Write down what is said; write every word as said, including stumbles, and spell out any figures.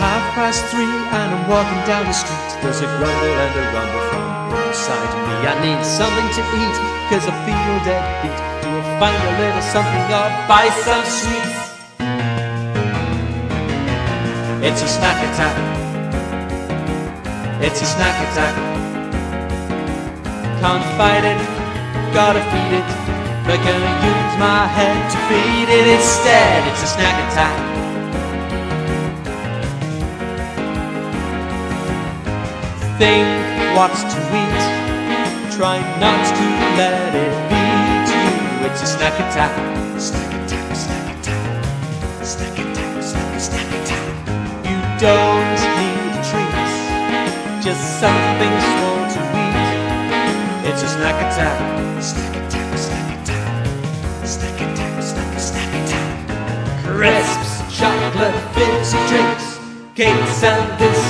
half past three and I'm walking down the street. There's a grumble and a rumble from inside me. I need something to eat, cause I feel dead beat. Do I find a little something or buy some sweets? It's a snack attack. It's a snack attack. Can't fight it, gotta feed it. But gonna use my head to feed it instead. It's a snack attack. Think what's to eat, try not to let it beat you. It's a snack attack. Snack attack, snack attack. Snack attack, snack, snack attack. You don't need treats, just something small to eat. It's a snack attack. Snack attack, snack attack. Snack attack, snack, snack attack. Crisps, chocolate, fizzy drinks, cakes and biscuits.